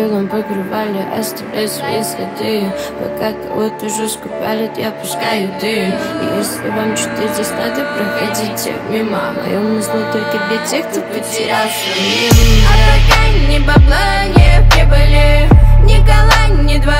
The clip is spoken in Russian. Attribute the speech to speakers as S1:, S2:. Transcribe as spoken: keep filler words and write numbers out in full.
S1: снегом покрывали, оставляя свои следы. Пока кого-то жестко палит, я пускаю дым. И если вам что-то здесь надо, проходите мимо. Моем назло только для тех, кто потерял свои. А пока ни бабла, ни прибыли, ни кола, ни два.